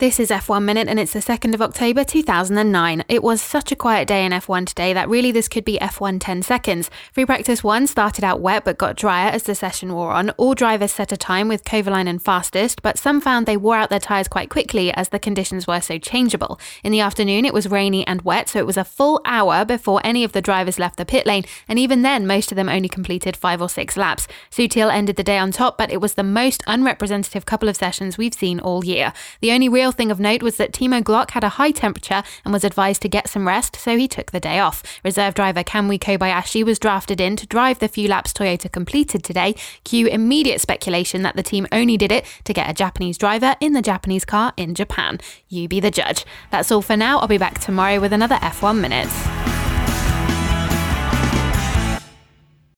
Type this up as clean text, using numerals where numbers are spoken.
This is F1 Minute and it's the 2nd of October 2009. It was such a quiet day in F1 today that really this could be F1 10 seconds. Free practice 1 started out wet but got drier as the session wore on. All drivers set a time with Kovalainen fastest, but some found they wore out their tyres quite quickly as the conditions were so changeable. In the afternoon it was rainy and wet, so it was a full hour before any of the drivers left the pit lane, and even then most of them only completed 5 or 6 laps. Sutil ended the day on top, but it was the most unrepresentative couple of sessions we've seen all year. The only real thing of note was that Timo Glock had a high temperature and was advised to get some rest, so he took the day off. Reserve driver Kamui Kobayashi was drafted in to drive the few laps Toyota completed today. Cue immediate speculation that the team only did it to get a Japanese driver in the Japanese car in Japan. You be the judge. That's all for now. I'll be back tomorrow with another F1 Minute.